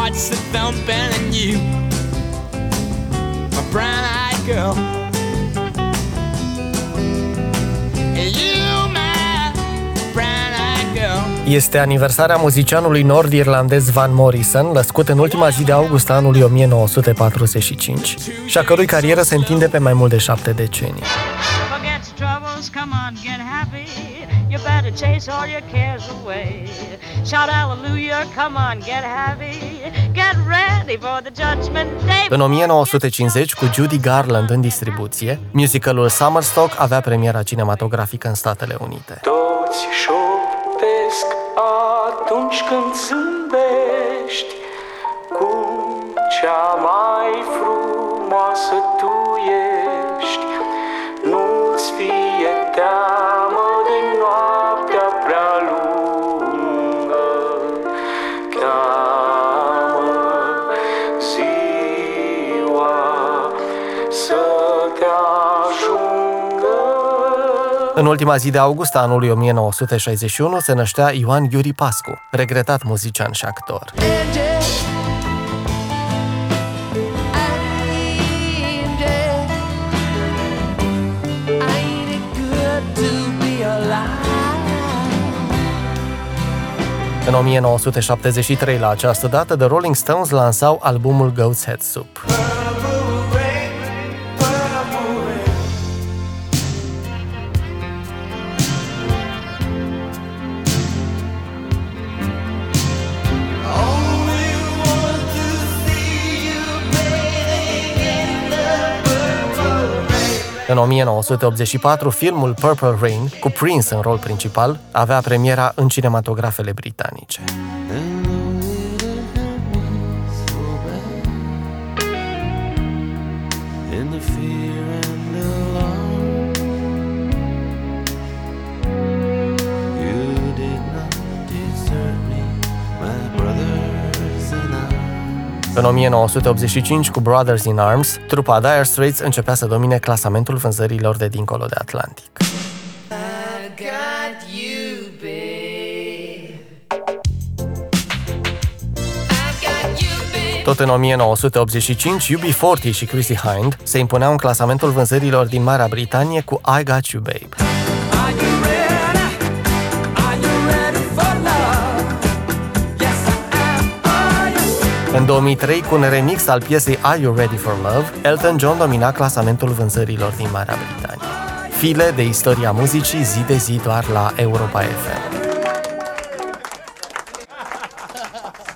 heart's a thumping and you, my brown-eyed girl. You, my brown-eyed girl. Este aniversarea muzicianului nord-irlandez Van Morrison, născut în ultima zi de august a anului 1945 și a cărui carieră se întinde pe mai mult de 7 decenii. Come on, get happy. You better chase all your cares away. Shout hallelujah, come on, get happy. Get ready for the judgment day. În 1950, cu Judy Garland în distribuție, musicalul Summerstock avea premiera cinematografică în Statele Unite. Toți șoptesc atunci când zâmbești, cum cea mai frumoasă tu ești. Nu-ți fie teamă de noaptea prea lungă, cheamă ziua să te ajungă. În ultima zi de august a anului 1961 se năștea Ioan Iuri Pascu, regretat muzician și actor. În 1973, la această dată, The Rolling Stones lansau albumul Goat's Head Soup. În 1984, filmul Purple Rain, cu Prince în rol principal, avea premiera în cinematografele britanice. În 1985, cu Brothers in Arms, trupa Dire Straits începea să domine clasamentul vânzărilor de dincolo de Atlantic. Tot în 1985, UB40 și Chrissie Hynde se impuneau în clasamentul vânzărilor din Marea Britanie cu I Got You Babe. În 2003, cu un remix al piesei Are You Ready for Love, Elton John domina clasamentul vânzărilor din Marea Britanie. File de istoria muzicii zi de zi doar la Europa FM.